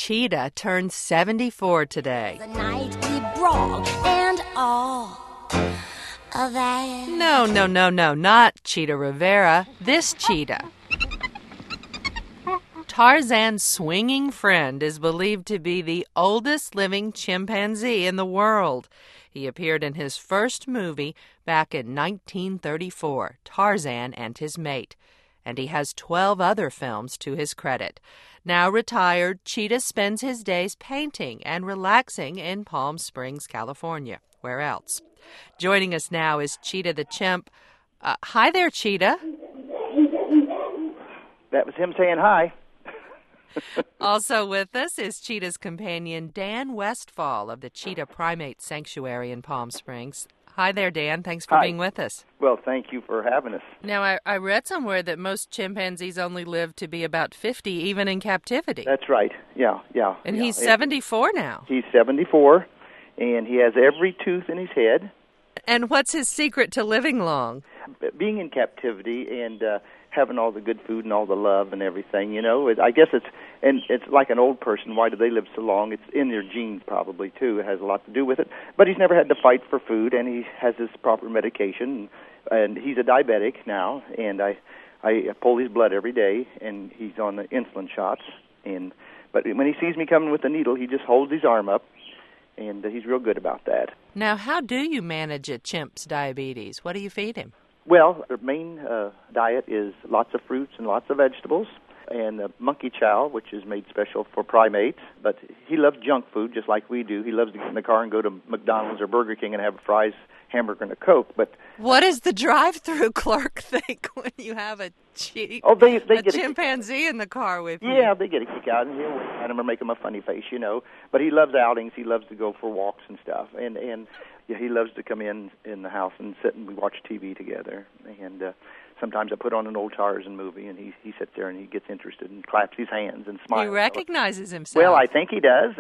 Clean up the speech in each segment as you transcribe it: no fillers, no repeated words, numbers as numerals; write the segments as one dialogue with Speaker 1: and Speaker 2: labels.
Speaker 1: Cheetah turned 74 today.
Speaker 2: The night we brawl and all of that.
Speaker 1: No, not Cheetah Rivera. This cheetah. Tarzan's swinging friend is believed to be the oldest living chimpanzee in the world. He appeared in his first movie back in 1934, Tarzan and His Mate, and he has 12 other films to his credit. Now retired, Cheetah spends his days painting and relaxing in Palm Springs, California. Where else? Joining us now is Cheetah the chimp. Hi there, Cheetah.
Speaker 3: That was him saying hi.
Speaker 1: Also with us is Cheetah's companion, Dan Westfall of the Cheetah Primate Sanctuary in Palm Springs. Hi there, Dan. Thanks for being with us.
Speaker 3: Well, thank you for having us.
Speaker 1: Now, I read somewhere that most chimpanzees only live to be about 50, even in captivity.
Speaker 3: That's right. Yeah.
Speaker 1: And he's 74 now.
Speaker 3: He's 74, and he has every tooth in his head.
Speaker 1: And what's his secret to living long?
Speaker 3: Being in captivity and having all the good food and all the love and everything, I guess it's like an old person. Why do they live so long? It's in their genes probably, too. It has a lot to do with it. But he's never had to fight for food, and he has his proper medication. And he's a diabetic now, and I pull his blood every day, and he's on the insulin shots. But when he sees me coming with the needle, he just holds his arm up, and he's real good about that.
Speaker 1: Now, how do you manage a chimp's diabetes? What do you feed him?
Speaker 3: Well, their main diet is lots of fruits and lots of vegetables, and monkey chow, which is made special for primates. But he loves junk food just like we do. He loves to get in the car and go to McDonald's or Burger King and have fries, hamburger, and a Coke. But
Speaker 1: what does the drive-through clerk think when you have a chimpanzee in the car with you?
Speaker 3: Yeah, they get a kick out, and he'll wave at him or make him a funny face, But he loves outings. He loves to go for walks and stuff, and he loves to come in the house and sit and we watch TV together. And sometimes I put on an old Tarzan movie, and he sits there and he gets interested and claps his hands and smiles.
Speaker 1: He recognizes himself.
Speaker 3: Well, I think he does.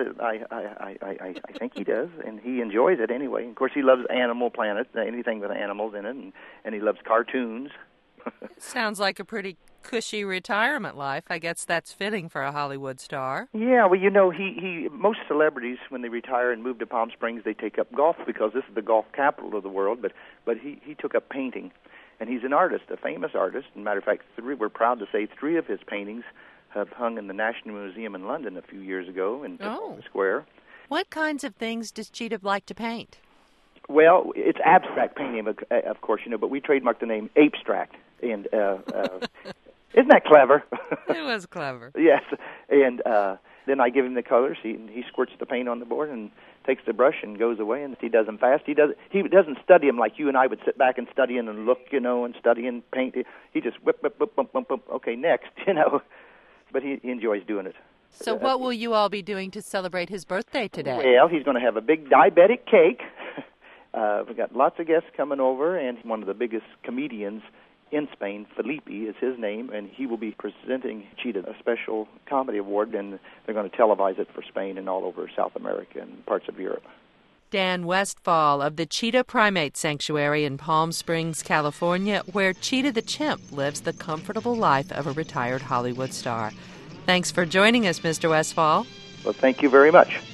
Speaker 3: I think he does, and he enjoys it anyway. Of course, he loves Animal Planet, anything with animals in it, and he loves cartoons.
Speaker 1: Sounds like a pretty cushy retirement life. I guess that's fitting for a Hollywood star.
Speaker 3: Yeah, well, he most celebrities, when they retire and move to Palm Springs, they take up golf because this is the golf capital of the world, but he took up painting. And he's an artist, a famous artist. As a matter of fact, we're proud to say 3 of his paintings have hung in the National Museum in London a few years ago in Trafalgar Square.
Speaker 1: What kinds of things does Cheetah like to paint?
Speaker 3: Well, it's abstract painting, of course, but we trademarked the name Apstract. And isn't that clever?
Speaker 1: It was clever.
Speaker 3: Yes. And then I give him the colors. He squirts the paint on the board and takes the brush and goes away, and he does them fast. He doesn't study them like you and I would sit back and study and look, and study and paint. He just whip, okay, next, But he enjoys doing it.
Speaker 1: So what will you all be doing to celebrate his birthday today?
Speaker 3: Well, he's going to have a big diabetic cake. We've got lots of guests coming over, and one of the biggest comedians in Spain, Felipe is his name, and he will be presenting Cheetah a special comedy award, and they're going to televise it for Spain and all over South America and parts of Europe.
Speaker 1: Dan Westfall of the Cheetah Primate Sanctuary in Palm Springs, California, where Cheetah the chimp lives the comfortable life of a retired Hollywood star. Thanks for joining us, Mr. Westfall.
Speaker 3: Well, thank you very much.